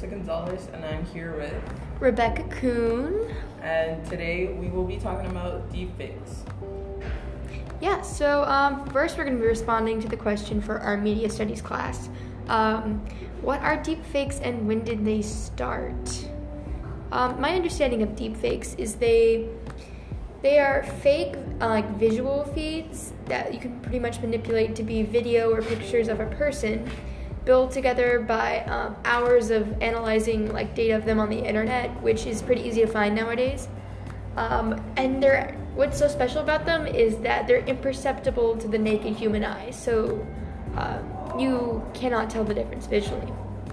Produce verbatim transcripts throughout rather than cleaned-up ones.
Melissa Gonzalez, and I'm here with Rebecca Kuhn. And today we will be talking about deepfakes. Yeah, so um, first we're going to be responding to the question for our media studies class. Um, what are deepfakes and when did they start? Um, my understanding of deepfakes is they they are fake uh, like visual feeds that you can pretty much manipulate to be video or pictures of a person, built together by um, hours of analyzing like data of them on the internet, which is pretty easy to find nowadays. Um, and they're, what's so special about them is that they're imperceptible to the naked human eye, so uh, you cannot tell the difference visually.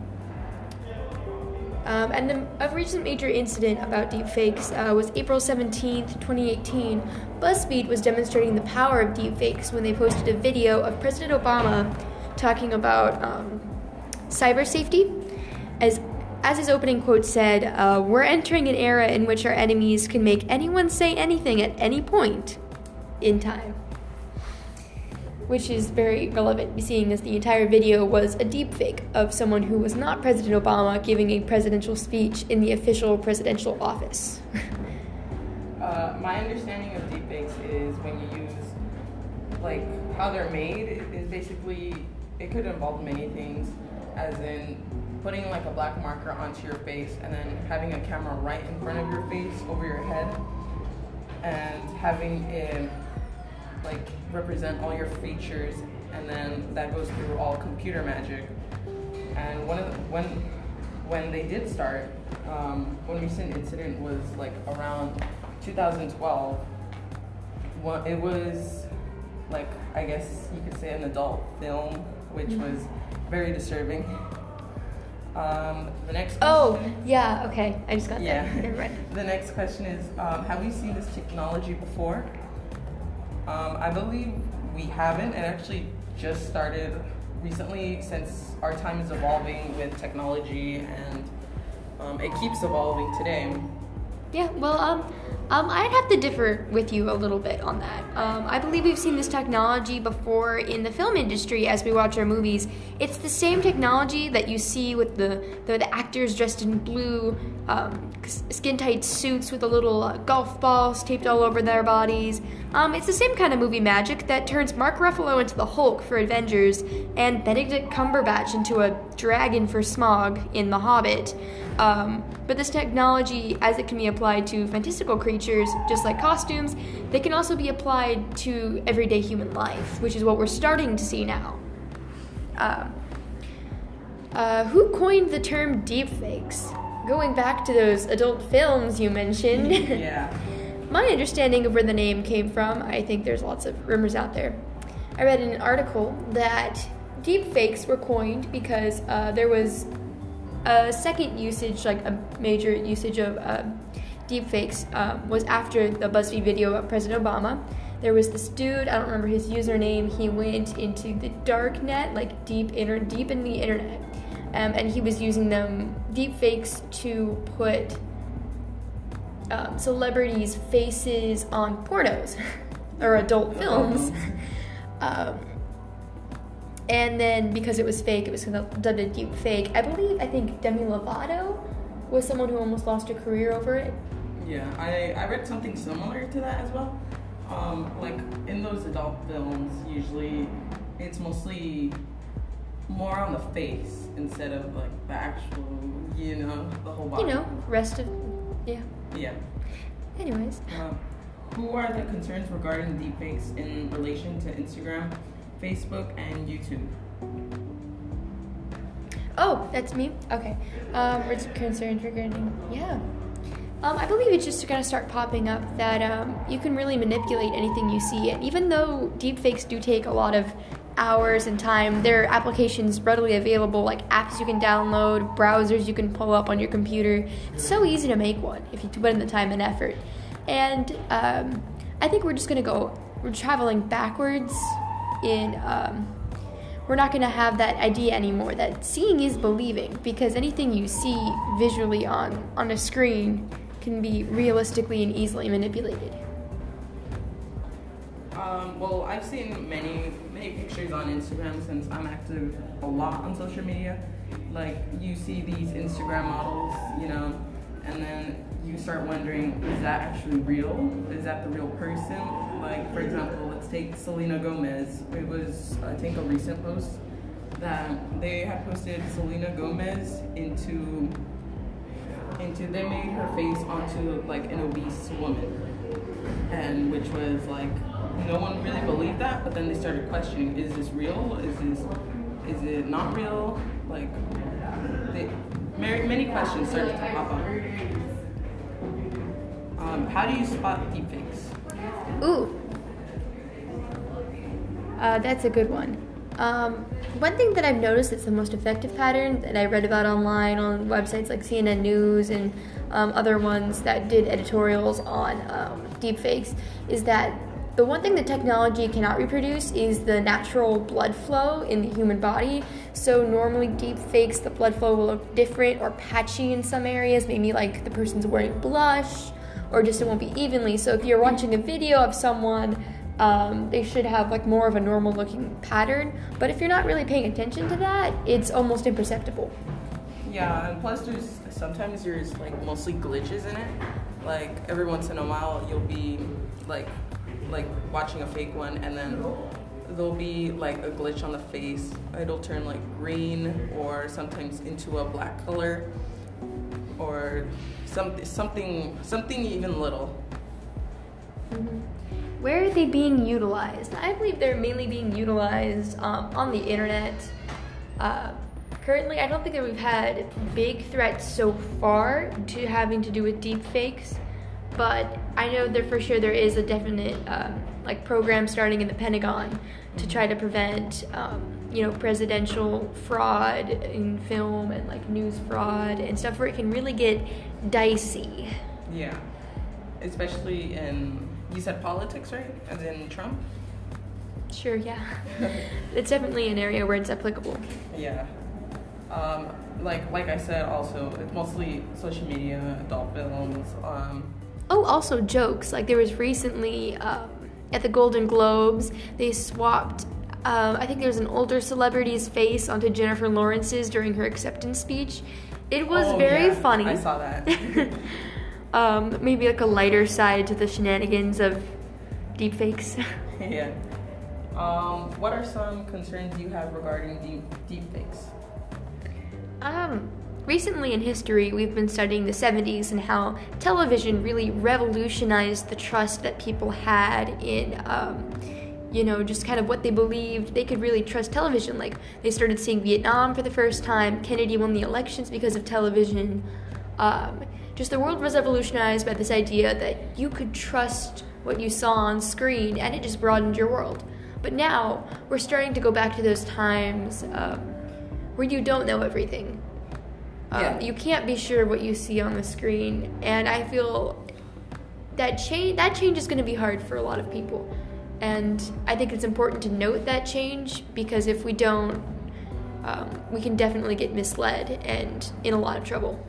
Um, and the, a recent major incident about deepfakes uh, was April seventeenth, twenty eighteen. BuzzFeed was demonstrating the power of deepfakes when they posted a video of President Obama talking about um, cyber safety. As, as his opening quote said, uh, "We're entering an era in which our enemies can make anyone say anything at any point in time." Which is very relevant, seeing as the entire video was a deepfake of someone who was not President Obama giving a presidential speech in the official presidential office. uh, my understanding of deepfakes is when you use, like, how they're made is basically, it could involve many things, as in putting like a black marker onto your face and then having a camera right in front of your face over your head and having it like represent all your features, and then that goes through all computer magic. And one of the, when when they did start, um, one recent incident was like around two thousand twelve. One, it was like, I guess you could say, an adult film, which mm-hmm. was very disturbing. Um, the next question, oh yeah okay I just got yeah. that. Never mind. The next question is, um, have we seen this technology before? Um, I believe we haven't. It actually just started recently, since our time is evolving with technology, and um, it keeps evolving today. Yeah, well, um, um, I'd have to differ with you a little bit on that. Um, I believe we've seen this technology before in the film industry as we watch our movies. It's the same technology that you see with the, the, the actors dressed in blue, um, skin-tight suits with the little uh, golf balls taped all over their bodies. Um, it's the same kind of movie magic that turns Mark Ruffalo into the Hulk for Avengers and Benedict Cumberbatch into a dragon for Smaug in The Hobbit. Um, but this technology, as it can be applied to fantastical creatures, just like costumes, they can also be applied to everyday human life, which is what we're starting to see now. Um, uh, who coined the term deepfakes? Going back to those adult films you mentioned. Yeah. My understanding of where the name came from, I think there's lots of rumors out there. I read in an article that deepfakes were coined because uh, there was a second usage, like a major usage of uh, deepfakes, um, was after the BuzzFeed video of President Obama. There was this dude, I don't remember his username, he went into the dark net, like deep inter- deep in the internet, um, and he was using them, deepfakes, to put um, celebrities' faces on pornos, or adult films. um, And then, because it was fake, it was done a deep fake. I believe, I think Demi Lovato was someone who almost lost her career over it. Yeah, I, I read something similar to that as well. Um, like, in those adult films, usually it's mostly more on the face instead of, like, the actual, you know, the whole body. You know, rest of, yeah. Yeah. Anyways. Uh, who are the concerns regarding deepfakes in relation to Instagram, Facebook, and YouTube? Oh, that's me? Okay. Um, what's concerns regarding, yeah. Um, I believe it's just going to start popping up that um, you can really manipulate anything you see. And even though deepfakes do take a lot of hours and time, there are applications readily available, like apps you can download, browsers you can pull up on your computer. It's so easy to make one if you put in the time and effort. And um, I think we're just going to go, we're traveling backwards in, um, we're not going to have that idea anymore that seeing is believing, because anything you see visually on, on a screen can be realistically and easily manipulated. Um, well, I've seen many, many pictures on Instagram since I'm active a lot on social media, like you see these Instagram models, you know, and then you start wondering, is that actually real? Is that the real person? Like, for example, let's take Selena Gomez. It was, I think, a recent post that they had posted Selena Gomez into, into they made her face onto like an obese woman, and which was like, no one really believed that, but then they started questioning, is this real? Is this, is it not real? Like, they, many questions started to pop up. Um, how do you spot deepfakes? Ooh, uh, that's a good one. Um, one thing that I've noticed that's the most effective pattern that I read about online on websites like C N N News and um, other ones that did editorials on um, deepfakes is that the one thing that technology cannot reproduce is the natural blood flow in the human body. So normally deepfakes, the blood flow will look different or patchy in some areas, maybe like the person's wearing blush, or just it won't be evenly. So if you're watching a video of someone, um, they should have like more of a normal looking pattern. But if you're not really paying attention to that, it's almost imperceptible. Yeah, and plus there's sometimes there's like mostly glitches in it. Like every once in a while you'll be like like watching a fake one, and then there'll be like a glitch on the face. It'll turn like green or sometimes into a black color, or some, something something even little. Mm-hmm. Where are they being utilized? I believe they're mainly being utilized um, on the internet. Uh, currently, I don't think that we've had big threats so far to having to do with deep fakes, but I know that for sure there is a definite um, like program starting in the Pentagon to try to prevent um, you know, presidential fraud in film and like news fraud and stuff where it can really get dicey. Yeah, especially in, you said politics, right? As in Trump? Sure, yeah. It's definitely an area where it's applicable. Yeah. Um, like like I said, also, it's mostly social media, adult films. Um, oh, also jokes. Like there was recently um, at the Golden Globes, they swapped, um, I think there was an older celebrity's face onto Jennifer Lawrence's during her acceptance speech. It was oh, very yeah, funny. I saw that. um, maybe like a lighter side to the shenanigans of deepfakes. Yeah. Um, what are some concerns you have regarding deep deepfakes? Um, recently in history, we've been studying the seventies and how television really revolutionized the trust that people had in, um, you know, just kind of what they believed. They could really trust television. Like, they started seeing Vietnam for the first time. Kennedy won the elections because of television. Um, just the world was revolutionized by this idea that you could trust what you saw on screen, and it just broadened your world. But now, we're starting to go back to those times um, where you don't know everything. Um, yeah. You can't be sure what you see on the screen, and I feel that change that change is going to be hard for a lot of people. And I think it's important to note that change, because if we don't, um, we can definitely get misled and in a lot of trouble.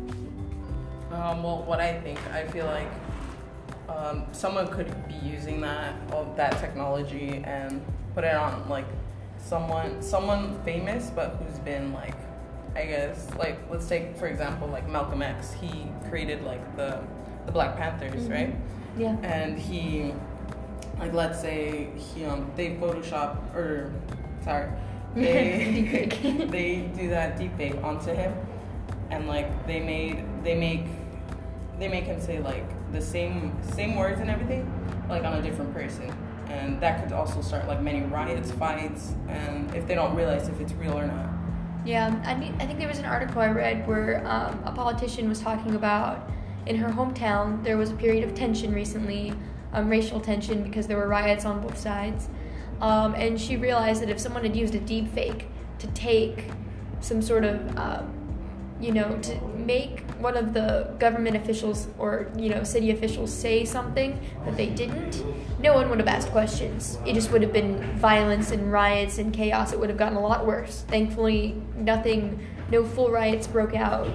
Um, well, what I think, I feel like um, someone could be using that all that technology and put it on like someone someone famous, but who's been like, I guess, like, let's take for example like Malcolm X. He created like the the Black Panthers, mm-hmm. right? Yeah. And he, like, let's say he um they Photoshop or sorry they they do that deepfake onto him, and like they made they make they make him say like the same same words and everything, like on a different person, and that could also start like many riots, fights, and if they don't realize if it's real or not. Yeah, I mean, I think there was an article I read where um, a politician was talking about in her hometown there was a period of tension recently, um, racial tension, because there were riots on both sides, um, and she realized that if someone had used a deep fake to take some sort of um, you know, to make one of the government officials or, you know, city officials say something that they didn't, no one would have asked questions. It just would have been violence and riots and chaos. It would have gotten a lot worse. Thankfully, nothing, no full riots broke out.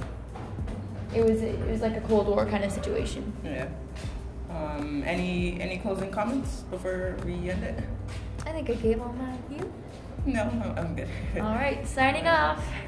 It was it was like a Cold War kind of situation. Yeah. Um, any any closing comments before we end it? I think I gave all mine. You? No, no, I'm good. All right, signing off.